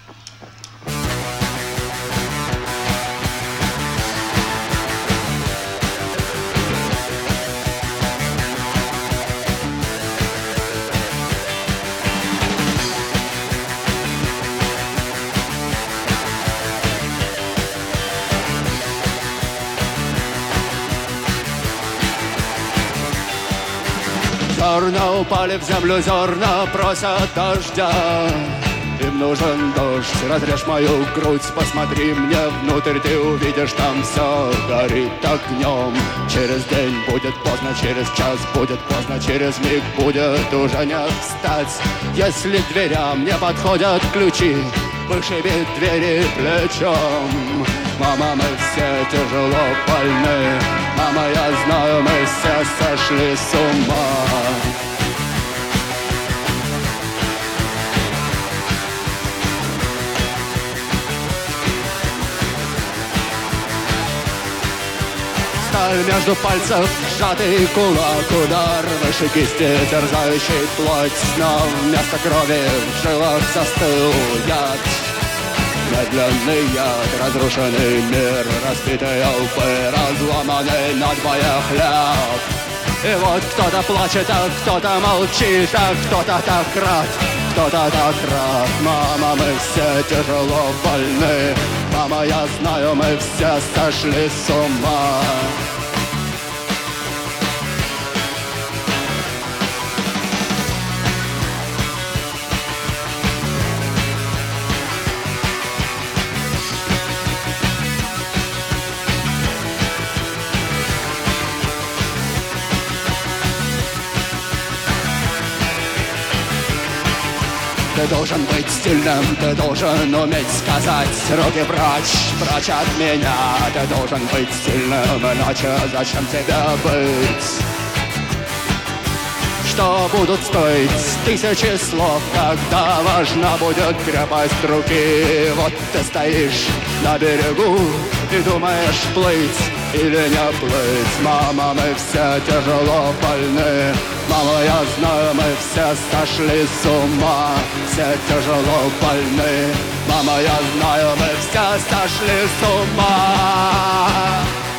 Зерна упали в землю, зерна просят дождя. Им нужен дождь, разрежь мою грудь, посмотри мне внутрь, ты увидишь, там все горит огнем. Через день будет поздно, через час будет поздно, через миг будет уже не встать. Если к дверям не подходят ключи, вышибит двери плечом. Мама, мы все тяжело больны, мама, я знаю, мы все сошли с ума. Сталь между пальцев, сжатый кулак, удар выше кисти, терзающий плоть. Но вместо крови в жилах застыл яд. Медленный яд, разрушенный мир, разбитые лбы, разломанный надвое хлеб. И вот кто-то плачет, а кто-то молчит, а кто-то так рад, кто-то так рад. Мама, мы все тяжело больны, мама, я знаю, мы все сошли с ума. Ты должен быть сильным, ты должен уметь сказать: руки прочь, прочь от меня. Ты должен быть сильным, иначе зачем тебе быть? Что будут стоить тысячи слов, когда важна будет крепость руки? Вот ты стоишь на берегу и думаешь, плыть или не плыть. Мама, мы все тяжело больны, мама, я знаю, мы все сошли с ума. Все тяжело больны, мама, я знаю, мы все сошли с ума.